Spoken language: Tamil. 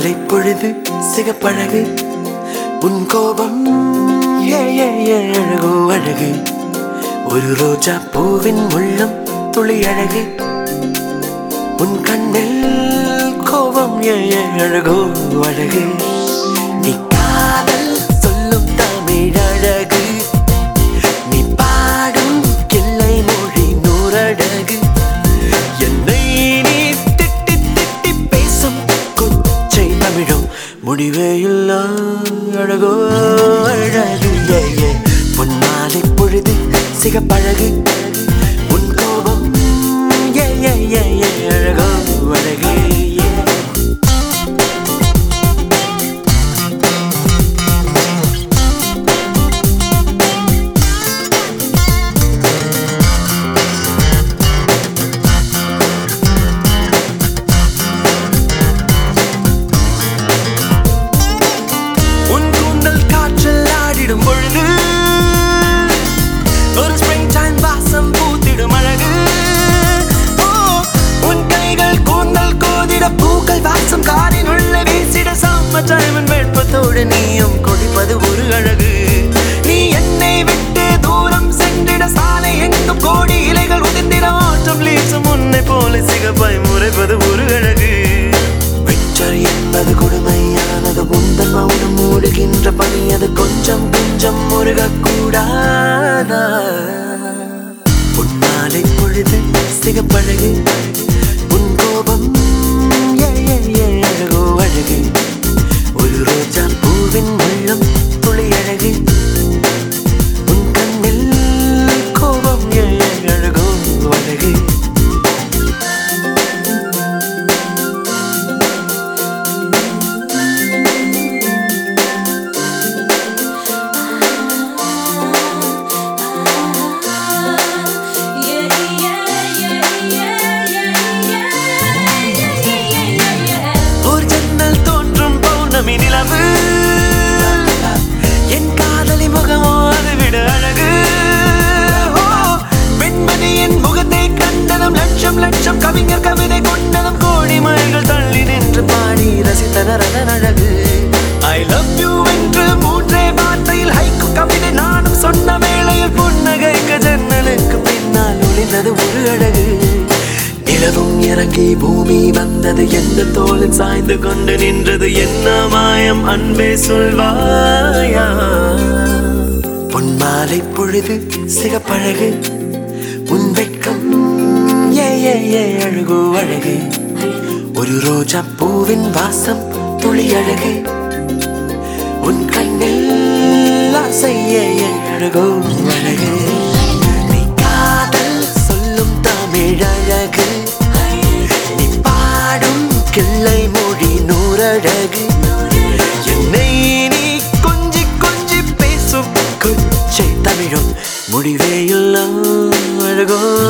மாலை பொழுது சிகப்பழகு உன் கோபம் அழகோ அழகு ஒரு ரோஜா பூவின் உள்ளம் துளி அழகு உன் கண்ணில் கோபம் அழகோ அழகு நீ காதல் சொல்லும் தமிழ் அழகு நீ பாடும் கிள்ளை மொழி நூறழகு என்னை நீ திட்டி திட்டி பேசும் கொச்சை தமிழும் முடிவே இல்லா அழகோ அழகு பொன்னாலை பொழுது சிகப்பழகு உன் கோபம் அழகோ அழகு பொழுது ஒரு ஸ்ப்ரிங் டைம் வாசம் பூத்திடும் அழகு உன் கைகள் கூந்தல் கோதிட பூக்கள் வாசம் காரின் உள்ள வீசிட சம்மர் டைமின் வெப்பத்தோடு நீயும் கொடிப்பது ஒரு அழகு நீ என்னை விட்டு தூரம் சென்றிட சாலை எங்கும் கோடி இலைகள் உதிர்ந்திட ஆட்டம் லீசும் உன்னை போல சிகப்பாய் முறைப்பது ஒரு அழகு விச்சர் என்பது கொடுமையானது உந்தன் மௌனம் மூடுகின்ற பணி அது கொஞ்சம் கொஞ்சம் முருகக்கூடாதா பொன்னாலை பொழுது சிகப்பழகு உன் கோபம் அழகோ அழகு ஒரு ரோஜா பூவின் உள்ளம் துளி அழகு உன் கண்ணில் கோபம் அழகோ அழகு நிலவு என் காதலி முகமோ அது விட அழகு பெண்மணியின் முகத்தை கண்டதும் லட்சம் லட்சம் கவிஞர் கவிதை கொண்டதும் கோடி மயில்கள் தள்ளி நின்று பாடி ரசித்தனர் அதன் அழகு ஐ லவ் யூ என்று மூன்றே வார்த்தையில் ஹைக்கு கவிதை நானும் சொன்ன வேளையில் புன்னகைக்கு ஜன்னலுக்கு பின்னால் ஒளிந்தது ஒரு அழகு நிலவும் இறங்கி பூமி வந்தது எந்த தோளில் சாய்ந்து கொண்டு நின்றது என்ன மாயம் அன்பே சொல்வாயா பொன்மாலை பொழுது சிகப்பழகு உன் வெட்கம் அழகோ அழகு ஒரு ரோஜா பூவின் வாசம் துளி அழகு உன் கண்ணில் ஆசை அழகோ அழகு நீ காதல் சொல்லும் தமிழ் அழகு நீ பாடும் கிள்ளை மொழி நூறழகு என்னை நீ கொஞ்சி கொஞ்சி பேசும் கொச்சை தமிழும் முடிவே இல்லா அழகோ